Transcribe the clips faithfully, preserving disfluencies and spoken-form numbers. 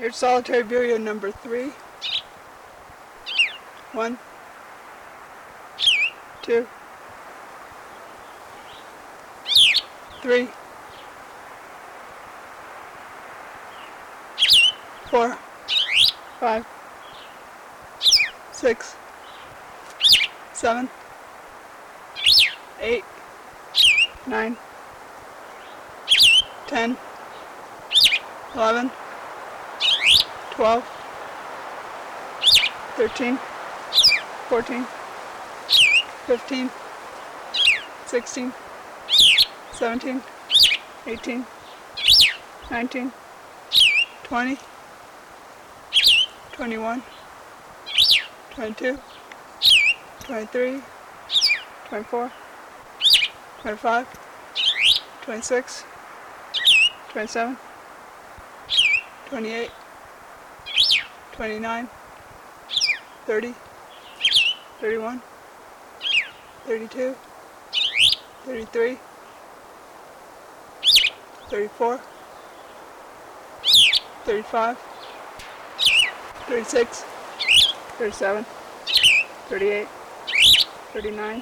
Here's solitary video number three. One, two, three, four, five, six, seven, eight, nine, ten, eleven, twelve, thirteen, fourteen, fifteen, sixteen, seventeen, eighteen, nineteen, twenty, twenty-one, twenty-two, twenty-three, twenty-four, twenty-five, twenty-six, twenty-seven, twenty-eight, twenty-nine, thirty, thirty-one, thirty-two, thirty-three, thirty-four, thirty-five, thirty-six, thirty-seven, thirty-eight, thirty-nine,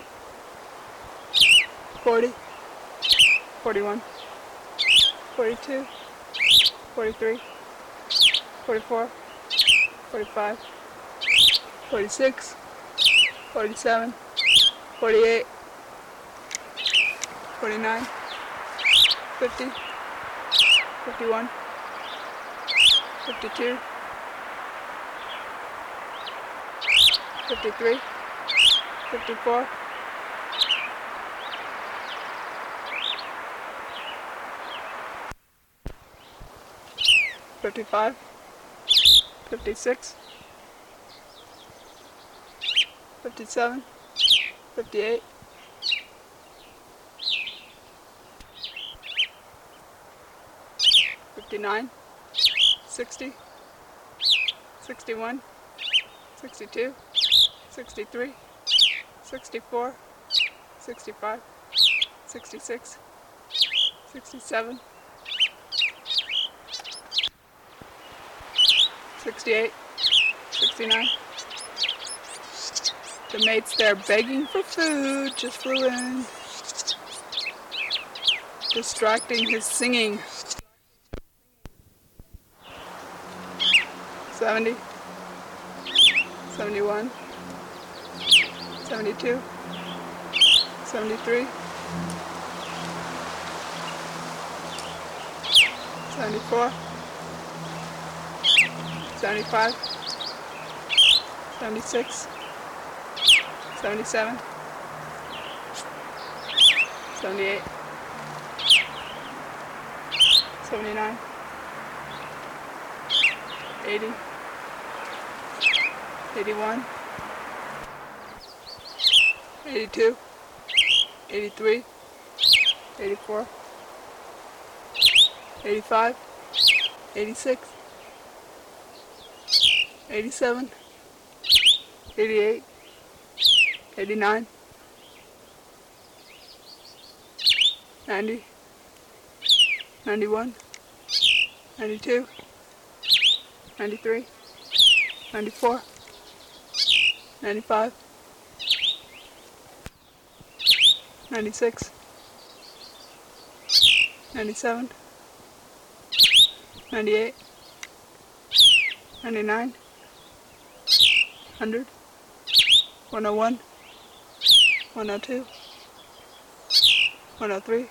forty, forty-one, forty-two, forty-three, forty-four, forty-five, forty-six, forty-seven, forty-eight, forty-nine, fifty, fifty-one, fifty-two, fifty-three, fifty-four, fifty-five, fifty-six, fifty-seven, fifty-eight, fifty-nine, sixty, sixty-one, sixty-two, sixty-three, sixty-four, sixty-five, sixty-six, sixty-seven, sixty-eight, sixty-nine. The mates there begging for food just flew in, distracting his singing. seventy, seventy-one, seventy-two, seventy-three, seventy-four, seventy-five, seventy-six, seventy-seven, seventy-eight, seventy-nine, eighty, eighty-one, eighty-two, eighty-three, eighty-four, eighty-five, eighty-six, eighty-seven, eighty-eight, eighty-nine, ninety, ninety-one, ninety-two, ninety-three, ninety-four, ninety-five, ninety-six, ninety-seven, ninety-eight, ninety-nine, one hundred, one oh one, one oh two, one oh three,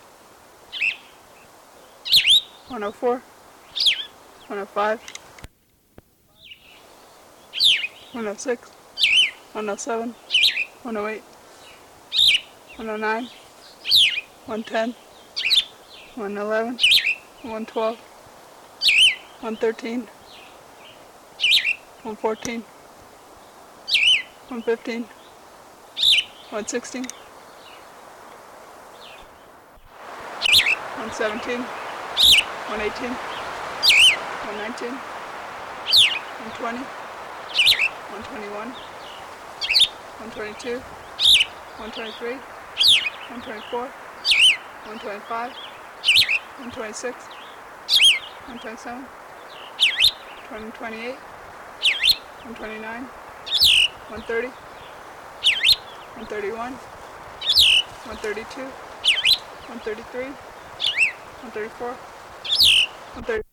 one oh four, one oh five, one oh six, one oh seven, one oh eight, one oh nine, one ten, one eleven, one twelve, one thirteen, one fourteen, one fifteen, one sixteen, one seventeen, one eighteen, one nineteen, one twenty, one twenty-one, one twenty-two, one twenty-three, one twenty-four, one twenty-five, one twenty-six, one twenty-seven, one twenty-eight, one twenty-nine, one thirty, one thirty-one, one thirty-two, one thirty-three, one thirty-four, one thirty.